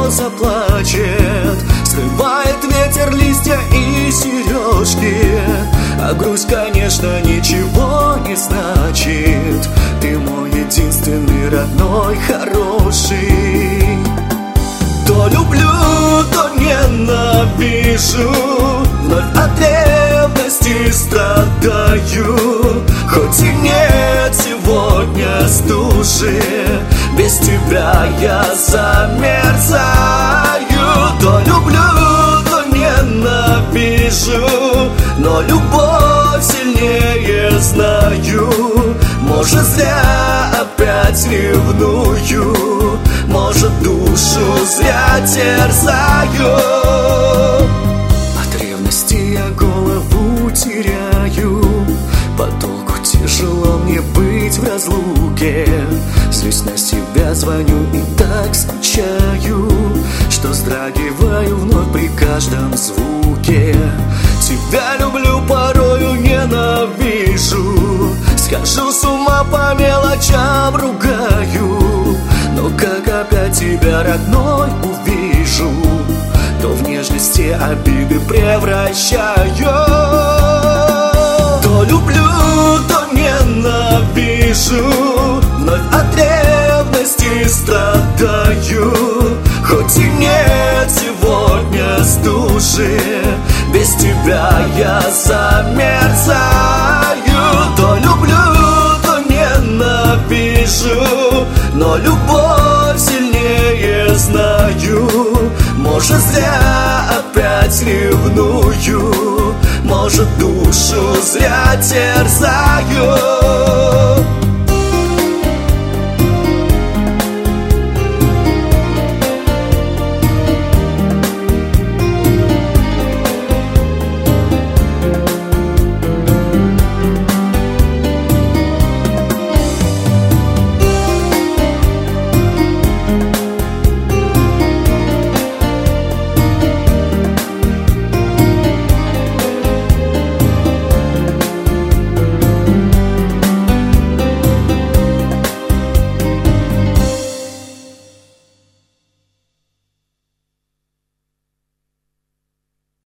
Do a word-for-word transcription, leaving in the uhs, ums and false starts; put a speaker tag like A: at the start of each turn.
A: кто заплачет. Срывает ветер листья и сережки, а грусть, конечно, ничего не значит. Ты мой единственный родной хороший. То люблю, то ненавижу, вновь от ревности страдаю. Хоть и нет сегодня стужи, без тебя я замерзаю. То люблю, то ненавижу, но любовь сильнее знаю. Может, зря опять ревную, может, душу зря терзаю. От ревности я голову теряю, по толку тяжело мне быть в разлуке. Злюсь на себя, звоню и так скучаю, что вздрагиваю вновь при каждом звуке. Тебя люблю, порою ненавижу, схожу с ума по мелочам, ругаю. Но как опять тебя, родной, увижу, то в нежности обиды превращаю. То люблю, то ненавижу, вновь от ревности страдаю. Хоть и нет сегодня стужи, без тебя я замерзаю. То люблю, то ненавижу, но любовь сильнее знаю. Может, зря опять ревную, может, душу зря терзаю.